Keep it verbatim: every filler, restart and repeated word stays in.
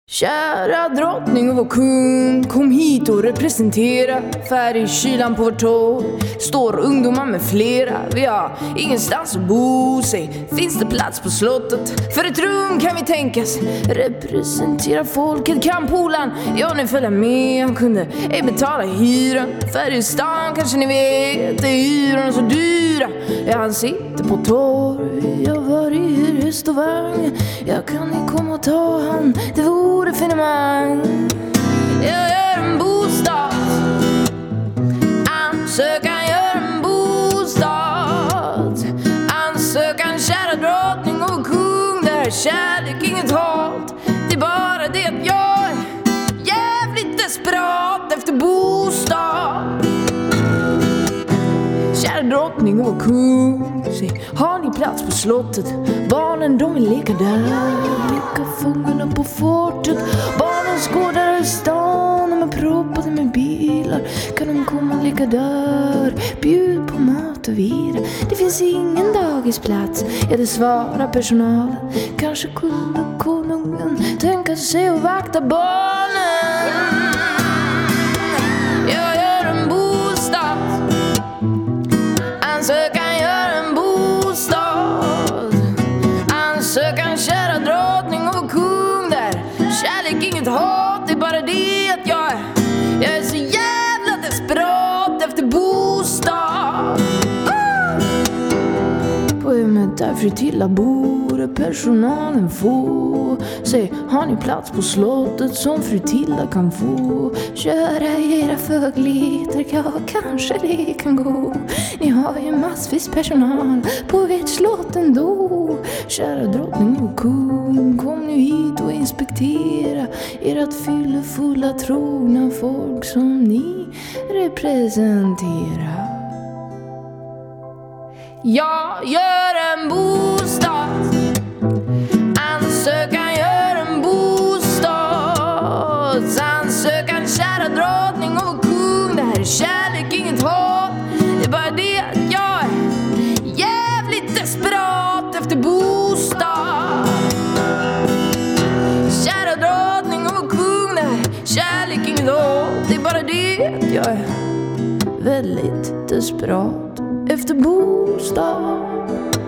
Kära drottning och vår kung, kom hit och representera. Färg i kylan på vårt tår, står ungdomar med flera. Vi har ingenstans att bo sig, finns det plats på slottet? För ett rum kan vi tänkas representera folket. Kan polan, ja nu följa med. Han kunde ej betala hyran. Färg i stan kanske ni vet, är hyrorna så dyra. Ja, han sitter på torg, jag var i hyres och vagn. Jag kan ni komma och ta han, det vore finemang. Jag gör en bostad, ansökan gör en bostad. Ansökan, kära drottning och kung, där är kärlek, inget hat. Det är bara det att jag är jävligt desperat efter bostad. Kära drottning och kung, se, har ni plats på slottet? Barnen de vill leka där, leka fångarna på fortet. Barnen skådar i stan, de är proppade med bilar. Kan de komma och leka där, bjud på mat och vila. Det finns ingen dagisplats, ja det svarar personalen. Kanske kunde konungen tänka sig att vakta barnen. Jag gör en bostad, ansökan gör en bostad. Ansökan, kära drottning och kung, där kärlek, inget hat. Det är bara det att jag är, jag är så jävla desperat efter bostad. ah! På hemmet där Fritilla bor, personalen få. Säg, har ni plats på slottet som Fritilla kan få? Köra era fågeliter, ja kanske det kan gå. Ni har ju massvis personal på ert slott ändå. Kära drottning och kung, kom nu hit och inspektera ert fyllefulla trogna folk som ni representerar. Jag gör en bostad, ansökan gör en bostad. Ansökan, kära drottning och kung, det här är kärlek, inget hat. Det är bara det att jag är jävligt desperat efter bostad. Kära drottning och kung, det här är kärlek, inget hat. Det är bara det att jag är väldigt desperat efter bostad.